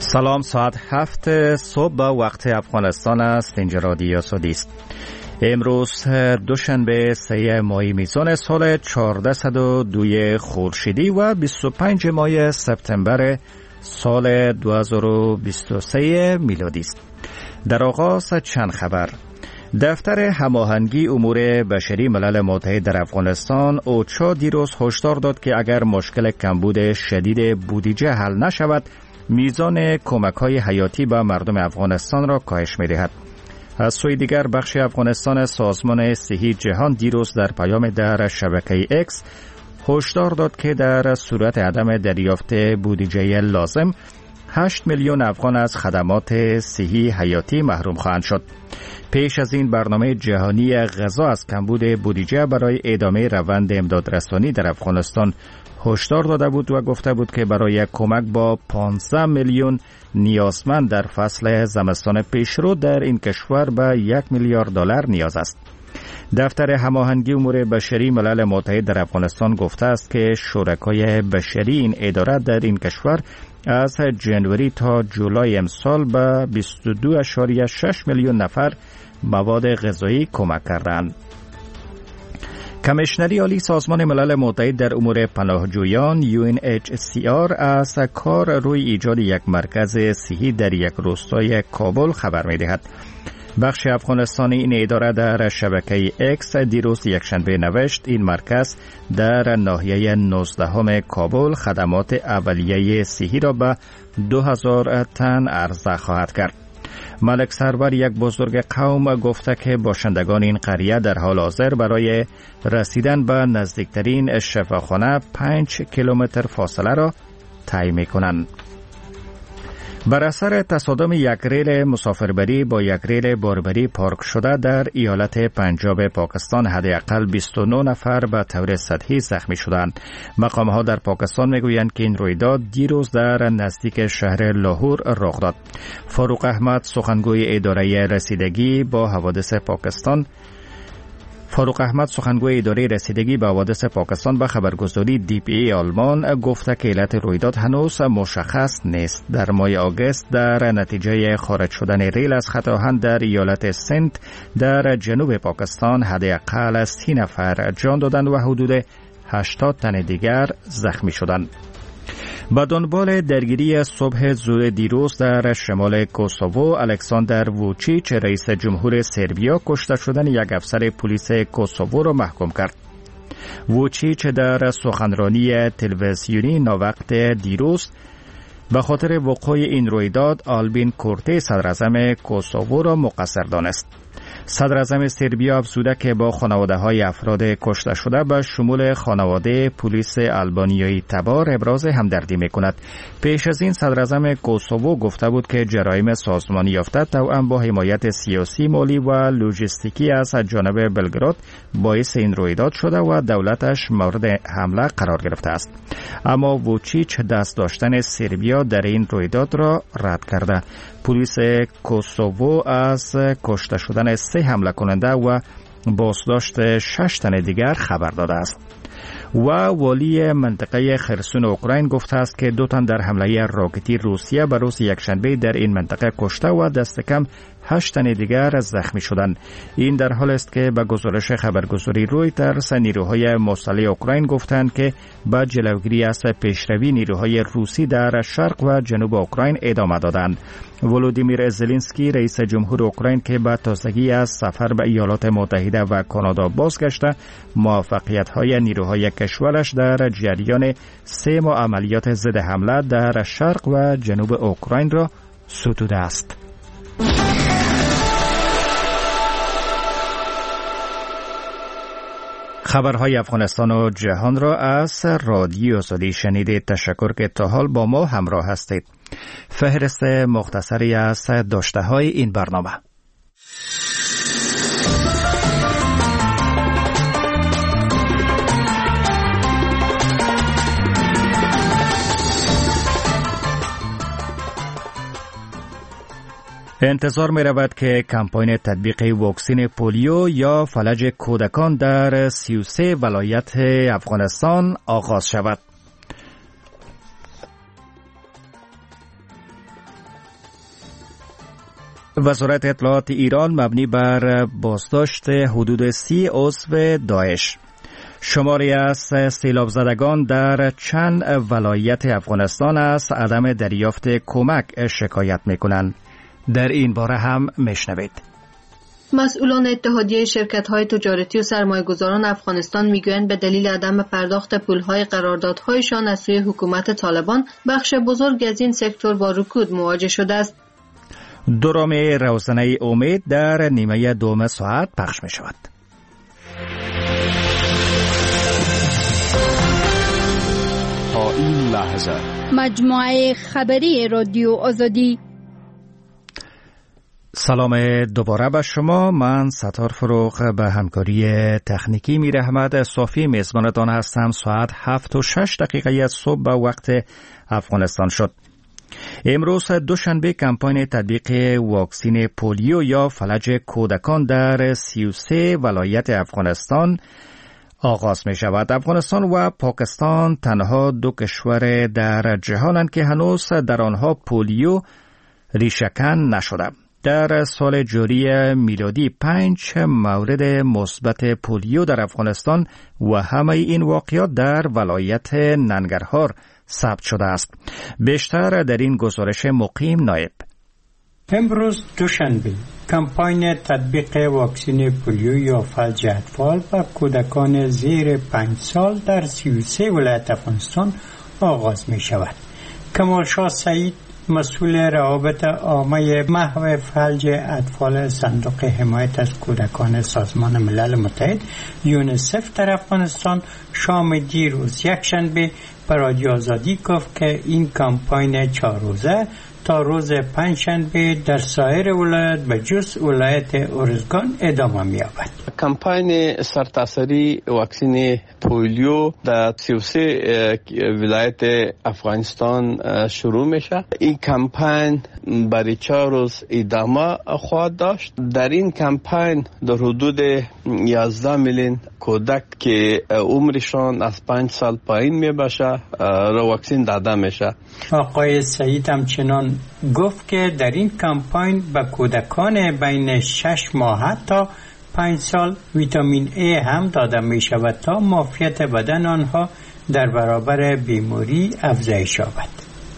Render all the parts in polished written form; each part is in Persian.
سلام، ساعت 7 صبح به وقت افغانستان است. اینجا رادیو سعودی است. امروز دوشنبه 3 ماه میزان سال 1402 خورشیدی و 25 ماه سپتامبر سال 2023 میلادی است. در آغاز چند خبر. دفتر هماهنگی امور بشری ملل متحد در افغانستان اوچا دیروز هشدار داد که اگر مشکل کمبود شدید بودجه حل نشود، میزان کمک‌های حیاتی به مردم افغانستان را کاهش می‌دهد. از سوی دیگر بخش افغانستان سازمان صحی جهان دیروز در پیام در شبکه اکس هشدار داد که در صورت عدم دریافت بودجه لازم 8 میلیون افغان از خدمات صحی حیاتی محروم خواهند شد. پیش از این برنامه جهانی غذا از کمبود بودجه برای ادامه روند امدادرسانی در افغانستان هشدار داده بود و گفته بود که برای کمک با 15 میلیون نیازمند در فصل زمستان پیشرو در این کشور به 1 میلیارد دلار نیاز است. دفتر هماهنگی امور بشری ملل متحد در افغانستان گفته است که شرکای بشری این اداره در این کشور از جنوری تا جولای امسال به 22.6 میلیون نفر مواد غذایی کمک کردند. کمیشنری عالی سازمان ملل متحد در امور پناهجویان UNHCR از کار روی ایجاد یک مرکز صحی در یک روستای کابل خبر می‌دهد. بخش افغانستانی این اداره در شبکه اکس دیروز یکشنبه نوشت این مرکز در ناحیه 19 کابل خدمات اولیه صحی را به 2000 تن عرضه خواهد کرد. ملک سرور، یک بزرگ قوم، گفته که باشندگان این قریه در حال حاضر برای رسیدن به نزدیکترین شفاخانه 5 کیلومتر فاصله را طی می‌کنند. بر اثر تصادم یک ریل مسافربری با یک ریل باربری پارک شده در ایالت پنجاب پاکستان حداقل 29 نفر به طور سطحی زخمی شدند. مقام‌ها در پاکستان میگویند که این رویداد دیروز در نزدیک شهر لاهور رخ داد. فاروق احمد، سخنگوی اداره رسیدگی به حوادث به حوادث پاکستان به خبرگزاری DPA آلمان گفته که علت رویداد هنوز مشخص نیست. در ماه آگوست در نتیجه خارج شدن ریل از خط آهن در ایالت سند در جنوب پاکستان حداقل 30 نفر جان دادند و حدود 80 تن دیگر زخمی شدند. با دنبال درگیری صبح زود دیروز در شمال کوسوو، الکساندر ووچیچ رئیس جمهور سربیا کشته شدن یک افسر پلیس کوسوو را محکوم کرد. ووچیچ در سخنرانی تلویزیونی ناوقت دیروز به خاطر وقوع این رویداد آلبین کورتی صدراعظم کوسوو را مقصر دانست. صدراعظم سربیا افزوده که با خانواده‌های افراد کشته شده به شمول خانواده پلیس آلبانیایی تبار ابراز همدردی می‌کند. پیش از این صدراعظم کوسوو گفته بود که جرایم سازمانی یافته توأم با حمایت سیاسی، مالی و لوجستیکی از جانب بلگراد باعث این رویداد شده و دولتش مورد حمله قرار گرفته است. اما ووچیچ دست داشتن سربیا در این رویداد را رد کرده. پلیس کوسوو از کشته شدن 3 حمله کننده و بازداشت 6 تن دیگر خبر داده است. و والی منطقه خرسون اوکراین گفته است که 2 تن در حمله راکتی روسیه به روز یکشنبه در این منطقه کشته و دست کم 8 تن دیگر زخمی شدند. این در حال است که به گزارش خبرگزاری رویترز نیروهای مسلح اوکراین گفتند که با جلوگیری از پیشروی نیروهای روسی در شرق و جنوب اوکراین ادامه دادند. ولودیمیر زلنسکی رئیس جمهور اوکراین که به تازگی از سفر به ایالات متحده و کانادا بازگشته، موفقیت‌های نیروهای کشورش در جریان 3 ماه عملیات ضد حمله در شرق و جنوب اوکراین را ستوده است. خبرهای افغانستان و جهان را از رادیو سعودی شنیدید. تشکر که تا حال با ما همراه هستید. فهرست مختصری از داشته‌های این برنامه. انتظار می رود که کمپاین تطبیق واکسن پولیو یا فلج کودکان در 33 ولایت افغانستان آغاز شود. وزارت اطلاعات ایران مبنی بر بازداشت حدود 30 عضو داعش. شماری از سیلاب زدگان در چند ولایت افغانستان از عدم دریافت کمک شکایت می‌کنند. در این باره هم میشنوید. مسئولان اتحادیه شرکت‌های تجارتی و سرمایه‌گذاران افغانستان میگویند به دلیل عدم پرداخت پول‌های قراردادهایشان از سوی حکومت طالبان بخش بزرگ از این سکتور با رکود مواجه شده است. درامی روزنه امید در نیمه دوم ساعت پخش می شود. تا این لحظه مجموعه خبری رادیو آزادی. سلام دوباره به شما. من ستار فروغ به همکاری تکنیکی میر احمد صافی میزبانتان هستم. ساعت 7:06 از صبح به وقت افغانستان شد. امروز دوشنبه کمپاین تطبیق واکسین پولیو یا فلج کودکان در 33 ولایت افغانستان آغاز می شود. افغانستان و پاکستان تنها دو کشور در جهانند که هنوز در آنها پولیو ریشه‌کن نشده. در سال جاری میلادی 5 مورد مثبت پولیو در افغانستان و همه این واقعات در ولایت ننگرهار ثبت شده است. بیشتر در این گزارش مقیم نایب. امروز دوشنبه کمپاین تطبیق واکسن پولیو یا فلج اطفال و کودکان زیر 5 سال در 33 ولایت افغانستان آغاز می شود. کمال شاه سعید مسئول روابط عامه محو فلج اطفال صندوق حمایت از کودکان سازمان ملل متحد یونیسف در افغانستان شام دیروز یکشنبه به رادیو آزادی گفت که این کمپاین 4 روزه تا روز پنجشنبه در سایر ولایت به جز ولایت ارزگان ادامه می‌یابد. کمپاین سرتاسری واکسن پولیو در 33 ولایت افغانستان شروع میشه. این کمپاین برای 4 روز ادامه خواهد داشت. در این کمپاین در حدود 11 میلیون کودک که عمرشان از 5 سال پایین میباشه را واکسن داده میشه. آقای سعید همچنان گفت که در این کمپاین به کودکان بین 6 ماه تا 5 سال ویتامین A هم داده می شود تا معافیت بدن آنها در برابر بیماری افزایش یابد.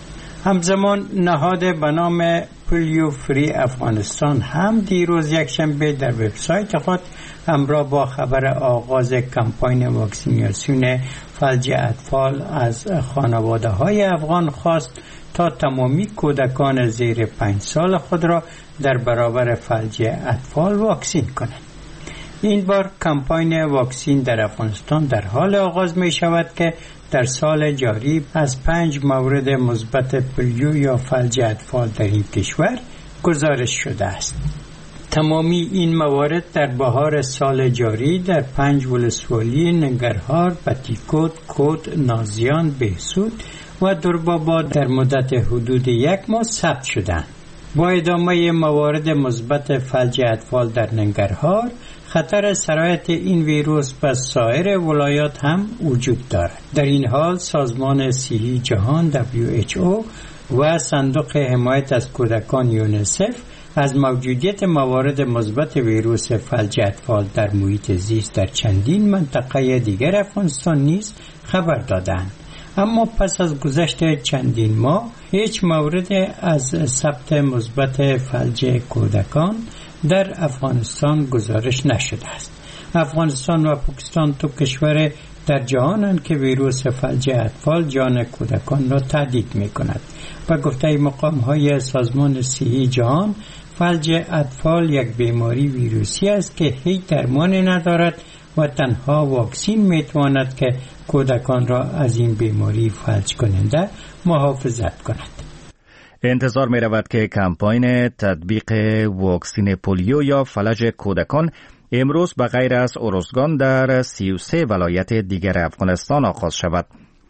همزمان نهاد به نام پولیو فری افغانستان هم دیروز یکشنبه در وبسایت خود همراه با خبر آغاز کمپاین واکسیناسیون فلج اطفال از خانواده‌های افغان خواست تا تمامی کودکان زیر 5 سال خود را در برابر فلج اطفال واکسین کنند. این بار کمپاین واکسین در افغانستان در حال آغاز می شود که در سال جاری از 5 مورد مثبت پولیو یا فلج اطفال در این کشور گزارش شده است. تمامی این موارد در بهار سال جاری در 5 ولسوالی ننگرهار، بطیکوت، کود، نازیان، بهسود و درباباد در مدت حدود 1 ماه ثبت شدند. با ادامه موارد مثبت فلج اطفال در ننگرهار، خطر سرایت این ویروس به سایر ولایات هم وجود دارد. در این حال سازمان صحی جهان WHO و صندوق حمایت از کودکان یونیسف از موجودیت موارد مثبت ویروس فلج اطفال در محیط زیست در چندین منطقه دیگر افغانستان نیز خبر دادند. اما پس از گذشت چندین ماه هیچ مورد از ثبت مثبت فلج کودکان در افغانستان گزارش نشده است. افغانستان و پاکستان دو کشور در جهانند که ویروس فلج اطفال جان کودکان را تهدید می‌کند. و گفته مقام‌های سازمان صحی جهان، فلج اطفال یک بیماری ویروسی است که هیچ درمانی ندارد و تنها واکسین میتواند که کودکان را از این بیماری فلج کننده محافظت کند. انتظار می رود که کمپاین تطبیق واکسن پولیو یا فلج کودکان امروز به غیر از ارزگان در 33 ولایت دیگر افغانستان آغاز شود.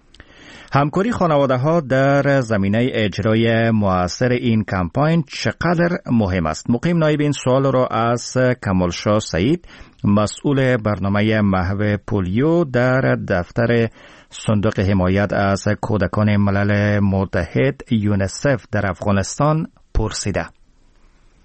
همکاری خانواده‌ها در زمینه اجرای مؤثر این کمپاین چقدر مهم است؟ مقیم نایب این سوال را از کمال شاه سعید، مسئول برنامه محو پولیو در دفتر صندوق حمایت از کودکان ملل متحد یونیسف در افغانستان پرسیده.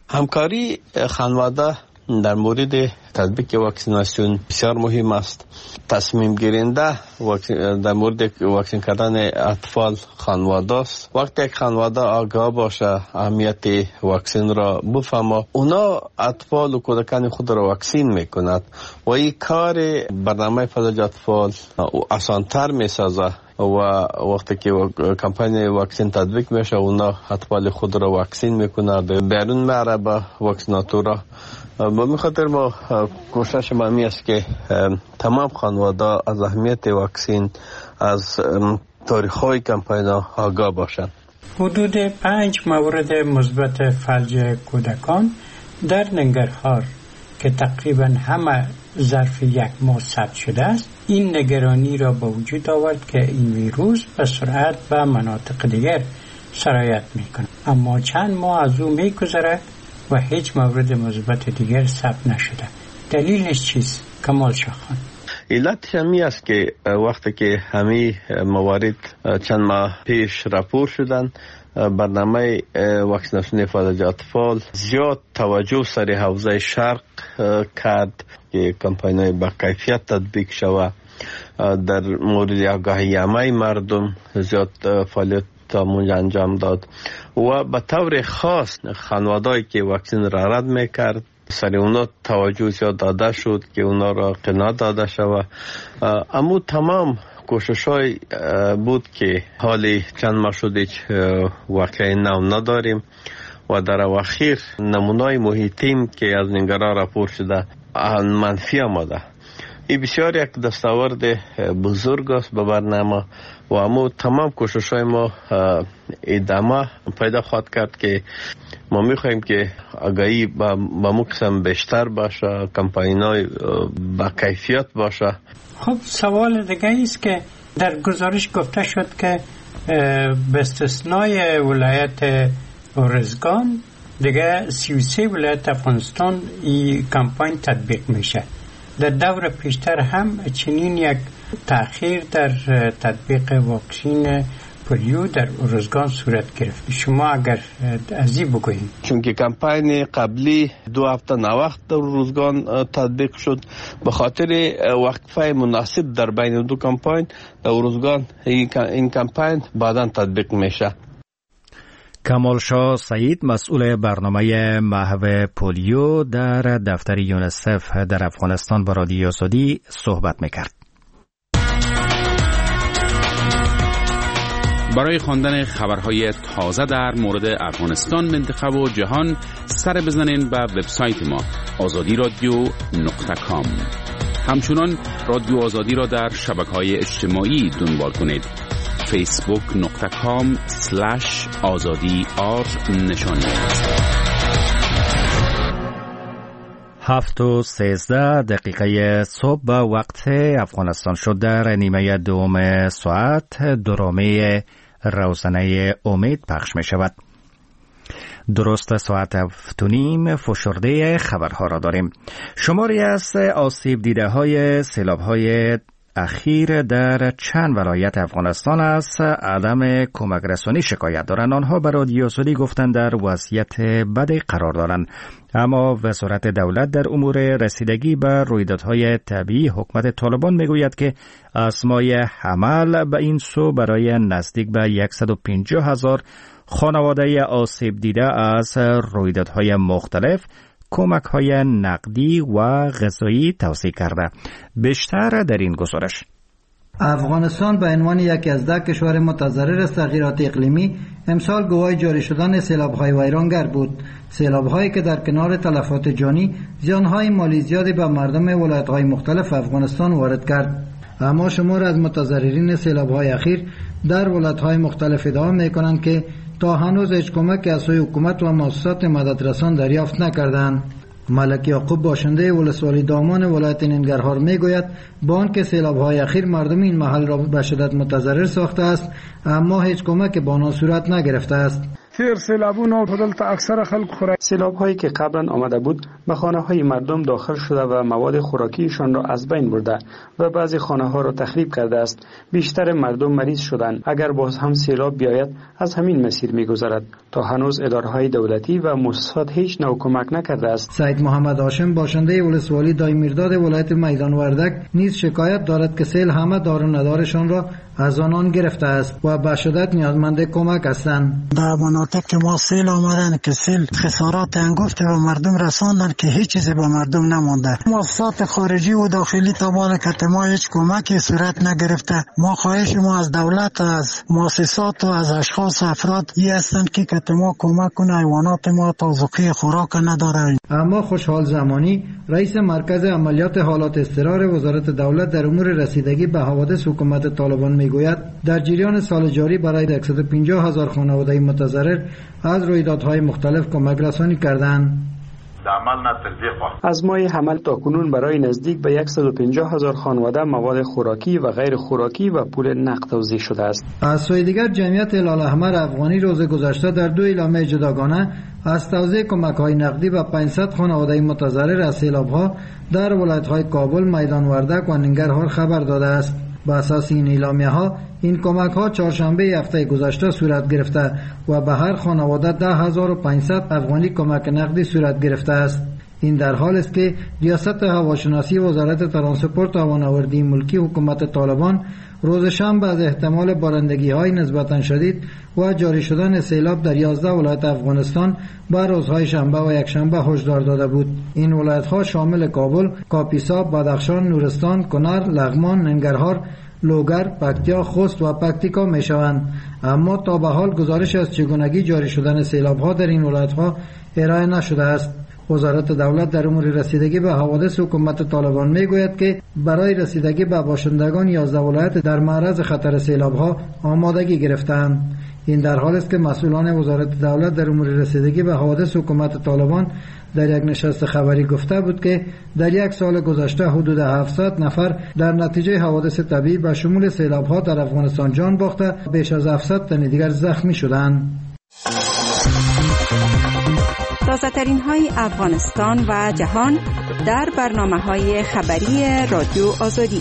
همکاری خانواده در مورد تطبیق واکسیناسیون بسیار مهم است. تصمیم گیرنده در مورد واکسین کردن اطفال خانواده است. وقتی یک خانواده آگاه باشه، اهمیت واکسین را بفهمه، اونا اطفال و کودکان خود را واکسین میکند و این کار برنامه فلج اطفال آسانتر میسازه و وقتی که کمپین واکسین تطبیق میشه، اونا اطفال خود را واکسین میکنند، بیرون میاره به واکسیناتورا. به خاطر ما کوشش ما می است که تمام خانواده از اهمیت واکسین، از تاریخ‌های کمپین آگاه باشند. حدود 5 مورد مثبت فلج کودکان در ننگرهار که تقریبا همه ظرف یک ماه ثبت شده است، این نگرانی را به وجود آورد که این ویروس به سرعت به مناطق دیگر سرایت می‌کند. اما چند ماه از او می‌گذرد و هیچ مورد مثبت دیگر ثبت نشده. دلیلش چیست؟ کمال شاه خان. علتش همی است که وقتی که همه موارد چند ماه پیش راپور شدن، برنامه واکسیناسیون فلج اطفال زیاد توجه سر حوزه شرق کرد که کمپین‌های با کیفیت تطبیق شود. در مورد آگاهی عامه مردم زیاد فعالیت تامون انجام داد و به طور خاص خانواده‌ای که واکسین را رد میکرد سر اونا توجه زیاد داده شد که اونا را قناعت داده شود. اما تمام کوشش‌های بود که حالی چند ماه شد هیچ واقعی نو نداریم و در اواخر نمونه‌های محیطیم که از ننگرهار راپور شده منفی آمده. این بسیار یک دستاورد بزرگ است به برنامه و اما تمام کوشش‌های ما ادامه پیدا خواهد کرد که ما می‌خواهیم که آگاهی با مقسم بیشتر باشه، کمپین‌های با کیفیت باشه. خب سوال دیگه است که در گزارش گفته شد که به استثنای ولایت ارزگان دیگه 33 ولایت افغانستان این کمپین تطبیق میشه. در دور پیشتر هم چنین یک تأخیر در تطبیق واکسین پولیو در ارزگان صورت گرفت. شما اگر از این بگویید. چون که کمپین قبلی 2 هفته نوقت در ارزگان تطبیق شد، به خاطر وقفه مناسب در بین دو کمپین در ارزگان این کمپین بعداً تطبیق میشه. کمال شاه سعید، مسئول برنامه محو پولیو در دفتر یونیسف در افغانستان با رادیو آزادی صحبت میکرد. برای خواندن خبرهای تازه در مورد افغانستان، منطقه و جهان سر بزنین به وبسایت ما azadi.radio.com. همچنان رادیو آزادی را در شبکه‌های اجتماعی دنبال کنید. facebook.com/azadi_r نشانی. 7:13 صبح به وقت افغانستان شد. در نیمه دوم ساعت درامه روزنه امید پخش می شود. درست ساعت 7:30 فشرده خبرها را داریم. شماری از آسیب دیده های سیلاب های اخیر در چند ولایت افغانستان از عدم کمک رسانی شکایت دارند. آنها به رادیو آزادی گفتند در وضعیت بدی قرار دارند، اما وزارت دولت در امور رسیدگی به رویدادهای طبیعی حکومت طالبان میگوید که اسمای حمل به این سو برای نزدیک به 150,000 خانواده آسیب دیده از رویدادهای مختلف کمک‌های نقدی و غذایی توصیه کرده. بیشتر در این گزارش. افغانستان به عنوان یکی از 10 کشور متضرر از تغییرات اقلیمی امسال گواه جاری شدن سیلاب‌های ویرانگر بود. سیلاب‌هایی که در کنار تلفات جانی زیان‌های مالی زیادی به مردم ولایت‌های مختلف افغانستان وارد کرد. اما شمار از متضررین سیلاب‌های اخیر در ولایت‌های مختلف ادعا می‌کنند که تا هنوز هیچ کمک از سوی حکومت و مؤسسات مددرسان دریافت نکردند. ملک یعقوب باشنده ولسوالی دامان ولایت ننگرهار میگوید با آنکه سیلاب‌های اخیر مردم این محل را به شدت متضرر ساخته است، اما هیچ کمک به آنها صورت نگرفته است. تیر سیلابونه دلته اکثر خلک خوره. سیلاب‌هایی که قبلا آمده بود به خانه‌های مردم داخل شده و مواد خوراکیشان را از بین برده و بعضی خانه‌ها را تخریب کرده است. بیشتر مردم مریض شدند. اگر باز هم سیلاب بیاید از همین مسیر می‌گذرد. تا هنوز اداره‌های دولتی و مؤسسات هیچ نوع کمک نکرده است. سید محمد هاشم باشنده ولسوالی دایمیرداد ولایت میدان وردک نیز شکایت دارد که سیل همه دار و ندارشان را از آنان گرفته است و به شدت نیازمند کمک هستند. در مناطق که ما سیل آمدن که سیل خسارات انگفت و مردم رساندن که هیچ چیزی به مردم نمانده. مؤسسات خارجی و داخلی تبال که ما هیچ کمکی صورت نگرفته. ما خواهش ما از دولت، از مؤسسات و از اشخاص و افراد ای هستند که ما کمک کنه حیوانات ما تازگی خوراک نداره. اما خوشحال زمانی رئیس مرکز عملیات حالات اضطرار وزارت دولت در امور رسیدگی به حوادث حکومت طالبان میگوید در جریان سال جاری برای 150,000 خانواده متضرر از رویدادهای مختلف کمک رسانی کردند. از ماه حمل تا کنون برای نزدیک به 150,000 خانواده مواد خوراکی و غیر خوراکی و پول نقد توزیع شده است. از سوی دیگر جمعیت هلال احمر افغانی روز گذشته در 2 اعلامیه جداگانه از توزیع کمک‌های نقدی به 500 خانواده متضرر از سیلاب‌ها در ولایت‌های کابل، میدان وردک و ننگرهار خبر داده است. بر اساس این اعلامیه‌ها این کمک‌ها چهارشنبه هفته گذشته صورت گرفته و به هر خانواده 10,500 افغانی کمک نقدی صورت گرفته است. این در حال است که ریاست هواشناسی وزارت ترانسپورت و هوانوردی ملکی حکومت طالبان روز شنبه از احتمال بارندگی‌های نسبتاً شدید و جاری شدن سیلاب در 11 ولایت افغانستان بر روزهای شنبه و یکشنبه هشدار داده بود. این ولایت‌ها شامل کابل، کاپیسا، بدخشان، نورستان، کنر، لغمان، ننگرهار، لوگر، پکتیا، خوست و پکتیکا میشوند. اما تا به حال گزارش از چگونگی جاری شدن سیلاب‌ها در این ولایت‌ها ارائه نشده است. وزارت دولت در امور رسیدگی به حوادث حکومت طالبان میگوید که برای رسیدگی به باشندگان 11 ولایت در معرض خطر سیلاب‌ها آمادگی گرفتند. این در حال است که مسئولان وزارت دولت در امور رسیدگی به حوادث حکومت طالبان در یک نشست خبری گفته بود که در یک سال گذشته حدود 700 نفر در نتیجه حوادث طبیعی به شمول سیلاب‌ها در افغانستان جان باخته، بیش از 700 تن دیگر زخمی شدند. تازه‌ترین های افغانستان و جهان در برنامه‌های خبری رادیو آزادی.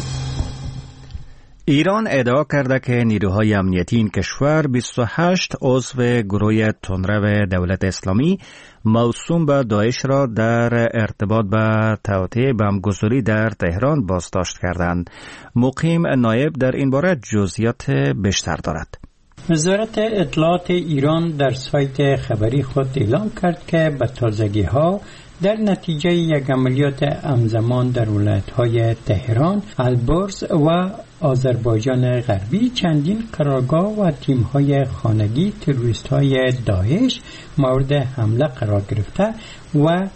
ایران ادعا کرده که نیروهای امنیتی این کشور 28 عضو گروه تندرو دولت اسلامی موسوم به داعش را در ارتباط به توطئه بمبگذاری در تهران بازداشت کردند. مقیم نایب در این باره جزئیات بیشتر دارد. وزارت اطلاعات ایران در سایت خبری خود اعلام کرد که به تازگی‌ها در نتیجه یک عملیات همزمان در ولایت‌های تهران، البرز و آذربایجان غربی چندین قرارگاه و تیم‌های خانگی تروریست‌های داعش مورد حمله قرار گرفته و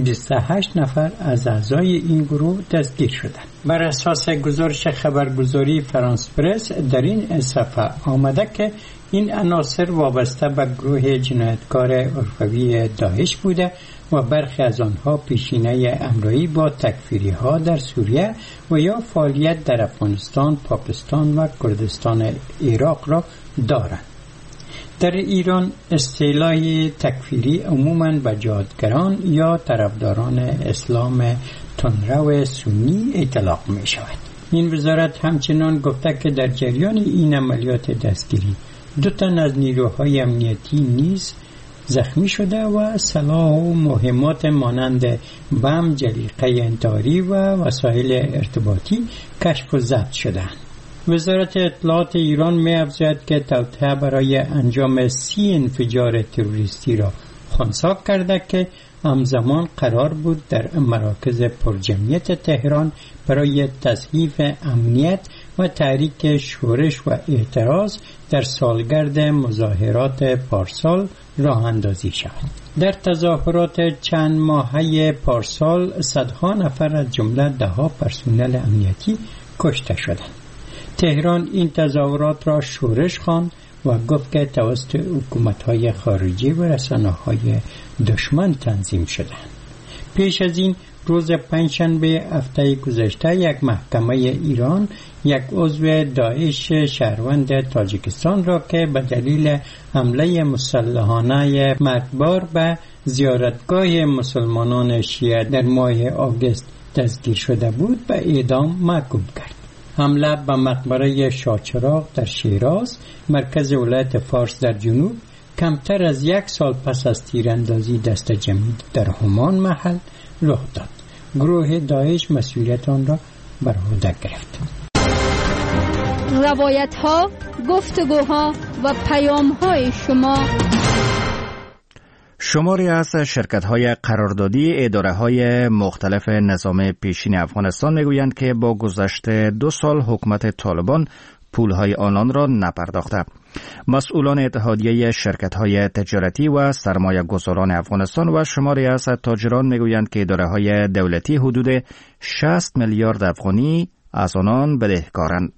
28 نفر از اعضای این گروه دستگیر شدند. بر اساس گزارش خبرگزاری فرانس پرس در این صفحه آمده که این عناصر وابسته به گروه جنایتکار عرفوی داعش بوده و برخی از آنها پیشینه همراهی با تکفیری‌ها در سوریه و یا فعالیت در افغانستان، پاکستان و کردستان عراق را دارند. در ایران اصطلاح تکفیری عموماً به جهادگران یا طرفداران اسلام تندرو سنی اطلاق می شود. این وزارت همچنان گفته که در جریان این عملیات دستگیری 2 تن از نیروهای امنیتی نیز زخمی شده و سلاح و مهمات مانند بم، جلیقه انتحاری و وسایل ارتباطی کشف و ضبط شدند. وزارت اطلاعات ایران می افزاید که توطئه برای انجام 30 انفجار تروریستی را خنثی کرده که همزمان قرار بود در مراکز پرجمعیت تهران برای تضعیف امنیت و تحریک شورش و اعتراض در سالگرد مظاهرات پارسال راه اندازی شود. در تظاهرات چند ماهه پارسال صدها نفر از جمله 10 پرسنل امنیتی کشته شدند. تهران این تظاهرات را شورش خواند و گفت که توسط حکومت‌های خارجی و رسانه‌های دشمن تنظیم شدند. پیش از این روز پنجشنبه هفته گذشته یک محکمه ایران یک عضو داعش شهروند تاجیکستان را که به دلیل حمله مسلحانه مرگبار به زیارتگاه مسلمانان شیعه در ماه آگوست دستگیر شده بود به اعدام محکوم کرد. حمله به مقبره شاهچراغ در شیراز، مرکز ولایت فارس در جنوب، کمتر از 1 سال پس از تیراندازی دست جمعی در همان محل رخ داد. گروه داعش مسئولیت آن را بر عهده گرفت. روایت ها، گفتگوها و پیام های شماری از شرکت‌های قراردادی اداره‌های مختلف نظام پیشین افغانستان میگویند که با گذشت 2 سال حکومت طالبان پولهای آنان را نپرداخته. مسئولان اتحادیه شرکت‌های تجارتی و سرمایه گذاران افغانستان و شماری از تاجران میگویند که اداره‌های دولتی حدود 60 میلیارد افغانی از آنان بدهکارند.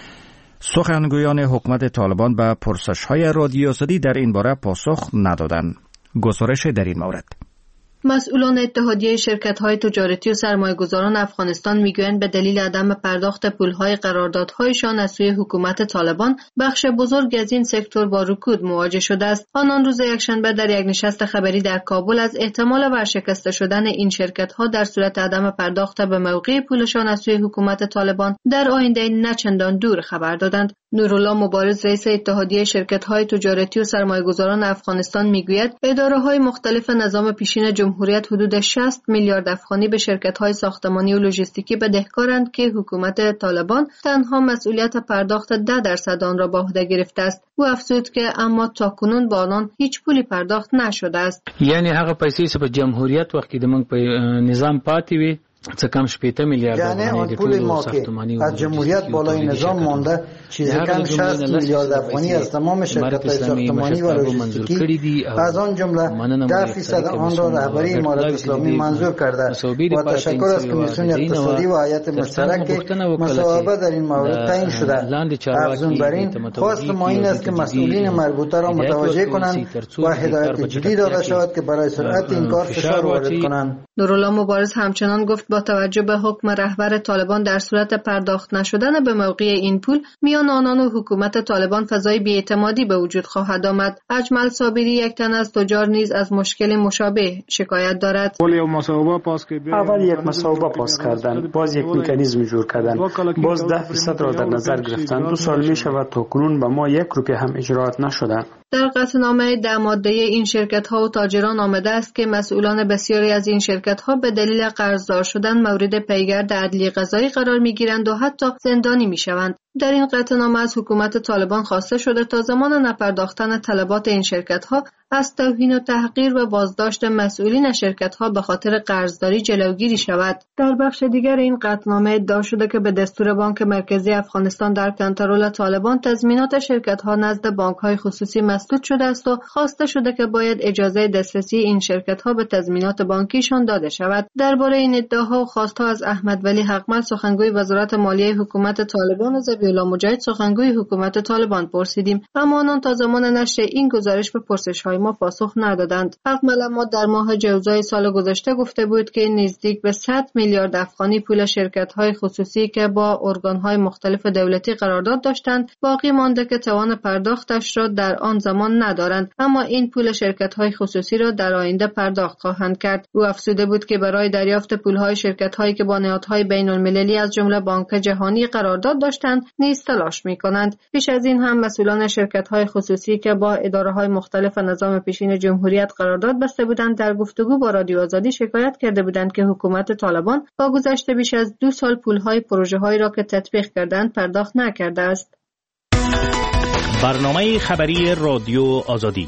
سخنگویان حکومت طالبان به پرسش‌های رادیو آزادی در این باره پاسخ ندادند. گزارش در این مورد. مسئولان اتحادیه شرکت‌های تجارتی و سرمایه‌گذاران افغانستان میگویند به دلیل عدم پرداخت پول‌های قراردادهایشان از سوی حکومت طالبان بخش بزرگ از این سکتور با رکود مواجه شده است. آنان روز یکشنبه در یک نشست خبری در کابل از احتمال ورشکسته شدن این شرکت‌ها در صورت عدم پرداخت به موقع پولشان از سوی حکومت طالبان در آینده نچندان دور خبر دادند. نورالله مبارز رئیس اتحادیه شرکت‌های تجارتی و سرمایه‌گذاران افغانستان میگوید اداره‌های مختلف نظام پیشین جمهوریت حدود 60 میلیارد افغانی به شرکت‌های ساختمانی و لوجستیکی بدهکارند که حکومت طالبان تنها مسئولیت پرداخت 10% آن را به عهده گرفته است. او افزود که اما تاکنون با آنان هیچ پولی پرداخت نشده است. یعنی هغه پیسې چې په جمهوریت وخت کې د موږ په نظام پاتې وي څه کم 80 میلیارد یعنی آن پول ما که از جمهوریت بالای نظام مانده چیزی کم 60 میلیارد افغانی از تمام شرکت‌های ساختمانی و لوجستیکی از آن جمله 10% آن را رهبری امارت اسلامی منظور کرده و تشکر از کمیسیون اقتصادی و هیئت مشترک مصوبه در این مورد تعیین شده. افزون بر این خواست ما این است که مسئولین مربوطه را متوجه کنند و هدایت جدی داده شود که برای سرعت این کار فشار وارد کنند. نورالله مبارز همچنان گفت با توجه به حکم رهبر طالبان در صورت پرداخت نشدن به موقع این پول میان آنان و حکومت طالبان فضای بی‌اعتمادی به وجود خواهد آمد. اجمل صابری یک تن از تجار نیز از مشکل مشابه شکایت دارد. اول یک مصوبه پاس کردن، باز یک مکانیزم جور کردن، باز 10% را در نظر گرفتن. 2 سال می شود تا کنون به ما 1 روپیه هم اجرات نشده. در قطعنامه 10 ماده این شرکت‌ها و تاجران آمده است که مسئولان بسیاری از این شرکت‌ها به دلیل قرضدار شدن مورد پیگرد عدلی قضایی قرار می‌گیرند و حتی زندانی می‌شوند. در این قطعنامه از حکومت طالبان خواسته شده تا زمان نپرداختن طلبات این شرکت‌ها از توهین و تحقیر و بازداشت مسئولین شرکت‌ها به خاطر قرضداری جلوگیری شود. در بخش دیگر این قطعنامه ادعا شده که به دستور بانک مرکزی افغانستان در کنترل طالبان تضمینات شرکت‌ها نزد بانک‌های خصوصی مسدود شده است و خواسته شده که باید اجازه دسترسی این شرکت‌ها به تضمینات بانکیشان داده شود. درباره این ادعاها و خواست‌ها از احمد ولی حقمل سخنگوی وزارت مالیه حکومت طالبان و ذبیح‌الله مجاهد سخنگوی حکومت طالبان پرسیدیم، اما آنان تا زمان نشر این گزارش به پرسش‌های ما پاسخ ندادند. حقمل اما در ماه جوزای سال گذشته گفته بود که نزدیک به 100 میلیارد افغانی پول شرکت‌های خصوصی که با ارگان‌های مختلف دولتی قرارداد داشتند باقی مانده که توان پرداختش را در آن زمان ندارند، اما این پول شرکت‌های خصوصی را در آینده پرداخت خواهند کرد. او افزوده بود که برای دریافت پول‌های شرکت‌هایی که با نهادهای بین‌المللی از جمله بانک جهانی قرارداد داشتند نیز تلاش می‌کنند. پیش از این هم مسئولان شرکت‌های خصوصی که با اداره‌های مختلف نظام پیشین جمهوریت قرارداد بسته بودند در گفتگو با رادیو آزادی شکایت کرده بودند که حکومت طالبان با گذشت بیش از 2 سال پول‌های پروژه‌هایی را که تطبیق کردند پرداخت نکرده است. برنامه خبری رادیو آزادی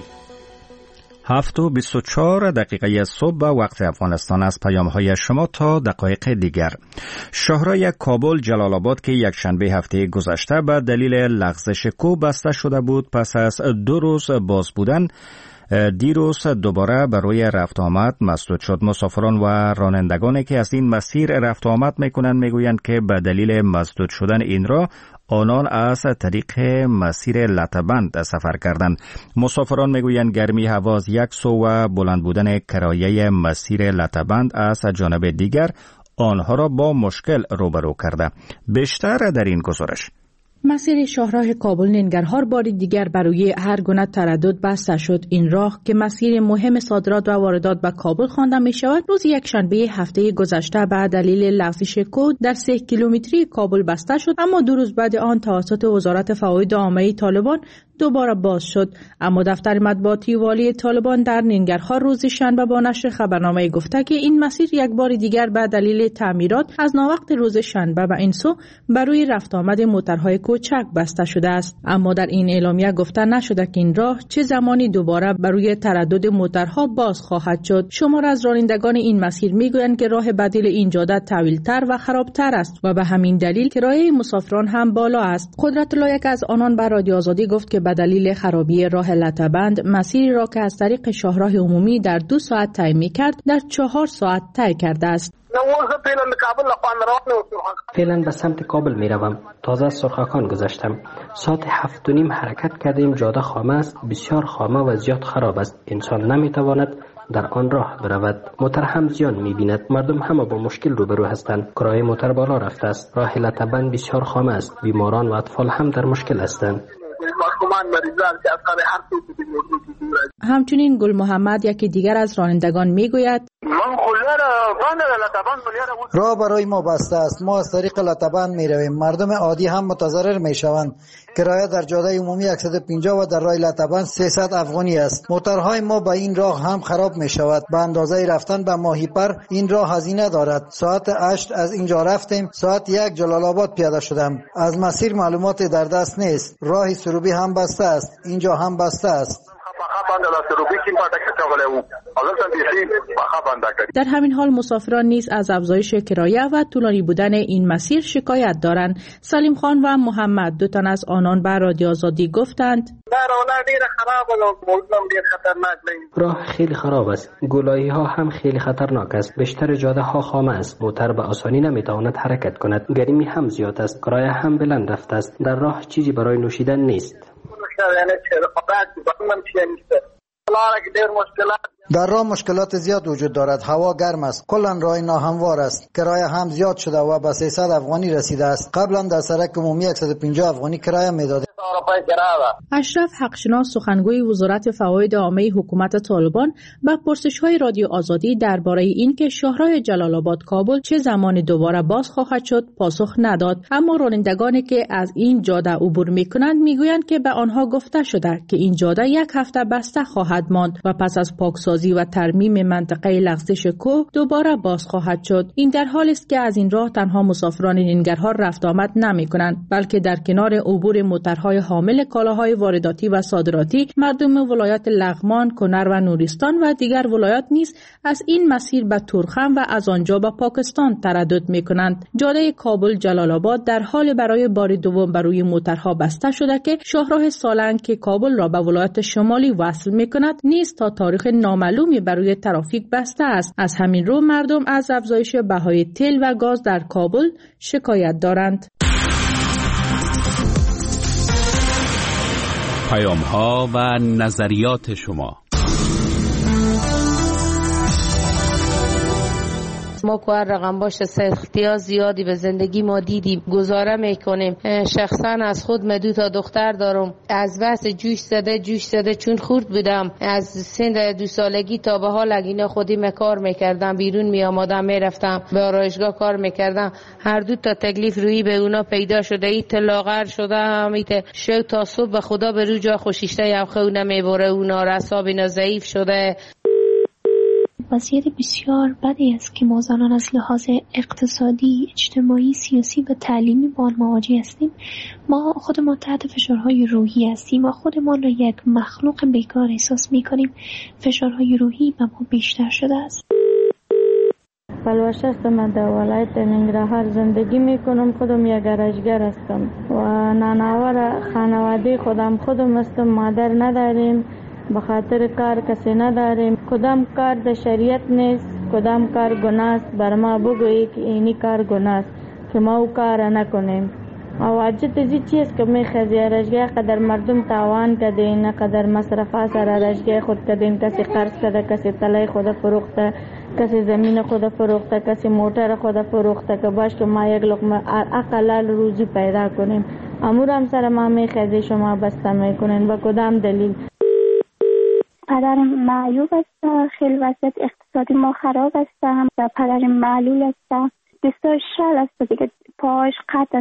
7:24 صبح به وقت افغانستان از پیام‌های شما تا دقایق دیگر. شاهراه کابل جلال آباد که یک شنبه هفته گذشته به دلیل لغزش کوه بسته شده بود پس از 2 روز باز بودن دیروز دوباره برای رفت آمد مسدود شد. مسافران و رانندگانی که از این مسیر رفت آمد میکنند میگویند که به دلیل مسدود شدن این راه آنان از طریق مسیر لطه‌بند سفر کردند. مسافران میگویند گرمی هوا از یک سو و بلند بودن کرایه مسیر لطه‌بند از جانب دیگر آنها را با مشکل روبرو کرده. بیشتر در این گزارش. مسیر شاهراه کابل ننگرهار بار دیگر برای هر گونه تردد بسته شد. این راه که مسیر مهم صادرات و واردات به کابل خوانده می شود، روز یکشنبه هفته گذشته به دلیل لغزش کد در 3 کیلومتری کابل بسته شد، اما 2 روز بعد آن توسط وزارت فواید عامه طالبان دوباره باز شد. اما دفتر مطبوعاتی والی طالبان در ننگرهار روز شنبه با نشر خبرنامه گفته که این مسیر یک بار دیگر به دلیل تعمیرات از ناوقت روز شنبه به این سو برای رفت آمد موترهای کوچک بسته شده است. اما در این اعلامیه گفته نشده که این راه چه زمانی دوباره برای تردد موترها باز خواهد شد. شمار از رانندگان این مسیر میگویند که راه بدیل این جاده طویل‌تر و خرابتر است و به همین دلیل کرایه مسافران هم بالا است. قدرت الله یک از آنان به رادیو آزادی گفت که به دلیل خرابی راه لطه‌بند مسیری را که از طریق شاهراه عمومی در 2 ساعت طی می‌کرد در 4 ساعت طی کرده است. فعلا به سمت کابل می روم. تازه از سرخاکان گذشتم. ساعت 7:30 حرکت کردیم. جاده خامه است، بسیار خامه و زیاد خراب است. انسان نمی تواند در آن راه برود. موتر هم زیان می بیند. مردم هم با مشکل روبرو هستند. کرایه موتر بالا رفته است. راه لطه‌بند بسیار خامه است. بیماران و اطفال هم در مشکل هستند. همچنین گل محمد یکی دیگر از رانندگان میگوید راه برای ما بسته است. ما از طریق لطه‌بند می رویم. مردم عادی هم متضرر می شوند. کرایه در جاده عمومی 150 و در راه لطه‌بند 300 افغانی است. موترهای ما به این راه هم خراب می شود. به اندازه رفتن به ماهیپر این راه هزینه دارد. ساعت 8 از اینجا رفتیم. ساعت 1 جلال آباد پیاده شدم. از مسیر معلومات در دست نیست. راه سروبی هم بسته است. اینجا هم بسته است. در همین حال مسافران نیز از افزایش کرایه و طولانی بودن این مسیر شکایت دارند. سلیم خان و محمد دو تن از آنان به رادیو آزادی گفتند راه خیلی خراب است. گلایی ها هم خیلی خطرناک است. بیشتر جاده ها خامه است. موتر به آسانی نمیتواند حرکت کند. گرمی هم زیاد است. کرایه هم بلند رفته است. در راه چیزی برای نوشیدن نیست. در راه مشکلات زیاد وجود دارد. هوا گرم است. کلا راه ناهموار است. کرایه هم زیاد شده و به 300 افغانی رسیده است. قبلا در سرک عمومی 150 افغانی کرایه میداد. اشرف حقشناس سخنگوی وزارت فواید عامه حکومت طالبان به پرسش‌های رادیو آزادی درباره اینکه شاهراه جلال آباد کابل چه زمان دوباره باز خواهد شد پاسخ نداد. اما رانندگانی که از این جاده عبور می‌کنند میگویند که به آنها گفته شده که این جاده 1 هفته بسته خواهد ماند و پس از پاکسازی و ترمیم منطقه لغزش کوه دوباره باز خواهد شد. این در حالی است که از این راه تنها مسافران ننگرهار رفت آمد نمی‌کنند، بلکه در کنار عبور موترهای حامل کالاهای وارداتی و صادراتی مردم ولایات لغمان، کنر و نورستان و دیگر ولایات نیز از این مسیر به تورخم و از آنجا به پاکستان تردد می‌کنند. جاده کابل جلال آباد در حال برای بار دوم برای موترها بسته شده که شاهراه سالنگ که کابل را به ولایات شمالی وصل می‌کند نیز تا تاریخ نامعلومی برای ترافیک بسته است. از همین رو مردم از افزایش بهای تیل و گاز در کابل شکایت دارند. پیام‌ها و نظریات شما. ما که هر رقم باشه سختی‌ها زیادی به زندگی ما دیدیم، گزاره میکنیم. شخصا از خود من 2 تا دختر دارم. از بس جوش زده چون خورد بودم از سن 2 سالگی تا به حال اینا خودی کار میکردم، بیرون میآمدم میرفتم به آرایشگاه کار میکردم. هر 2 تا تکلیف روی به اونا پیدا شده. ایت لاغر شده ایت شو تا صبح به خدا به رو جا خوشیشته یا خو نمیبره. اونا رساب اینا ضعیف شده. وضعیت بسیار بدی است که ما زنان از لحاظ اقتصادی، اجتماعی، سیاسی و تعلیمی با آن مواجه هستیم. ما خودمان تحت فشارهای روحی هستیم و خودمان را یک مخلوق بیکار احساس می‌کنیم. فشارهای روحی به ما بیشتر شده است. بلوش است. من در ولایت ننگرهار زندگی میکنم. خودم یک گرجگر هستم و نانوار خانواده خودم هستم. مادر نداریم. به خاطر کار کسی نداریم. کدام کار در شریعت نیست، کدام کار گناه است، بر ما بگویی که اینی کار گناه است که ما او کار نکنیم. واجد ازی چیز که میخوازی رشگاه قدر مردم تاوان کده، نه قدر مصرفا سر رشگاه خود کدین، کسی قرض کده، کسی تلای خود فروخته، کسی زمین خود فروخته، کسی موتر خود فروخته که باش که ما یک لقمه اقلال روزی پیدا کنیم. امور هم سر ما میخوازی شما بسته میکنین با کدام دلیل؟ پدرم معیوب است، خیلی وضعیت اقتصادی ما خراب است، پدرم معلول است، دستاش شل است دیگه، پاش قطع